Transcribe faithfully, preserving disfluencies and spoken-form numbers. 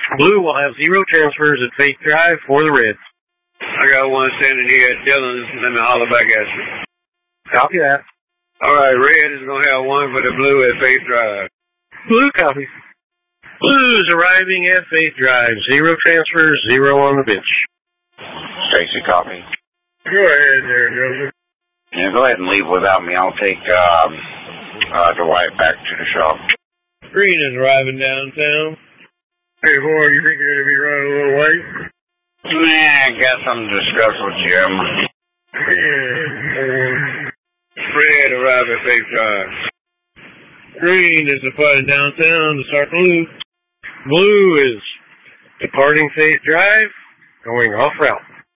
Blue will have zero transfers at Faith Drive for the Reds. I got one standing here at Dillon's. Let me holler back at you. Copy that. All right, Red is going to have one for the Blue at Faith Drive. Blue copy. Blues arriving at Faith Drive. Zero transfers, zero on the bench. Tracy, copy. Go ahead there, Joseph. Yeah, go ahead and leave without me. I'll take um, uh, Dwight back to the shop. Green is arriving downtown. Hey, boy, you think you're going to be running a little late? Nah, I got something to discuss with Jim. Fred arrived at Faith Drive. Green is departing downtown to start Blue. Blue is departing Faith Drive, going off route.